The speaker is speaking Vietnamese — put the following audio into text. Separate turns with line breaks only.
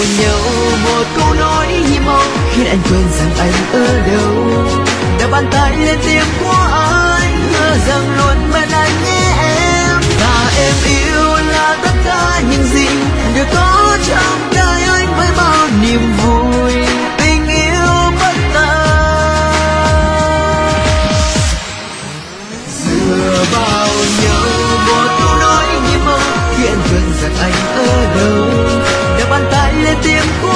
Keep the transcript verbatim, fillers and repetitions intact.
nhau một câu nói hiếm hoi khiến anh quên rằng anh ở đâu. Đặt bàn tay lên tim của anh, hứa rằng luôn bên anh nhé em. Và em yêu là tất cả những gì đều có trong đời anh với bao niềm vui. Tình yêu bất tận dựa vào nhau một câu nói hiếm hoi khiến anh quên rằng anh ở đâu. Đặt bàn tay lên tim của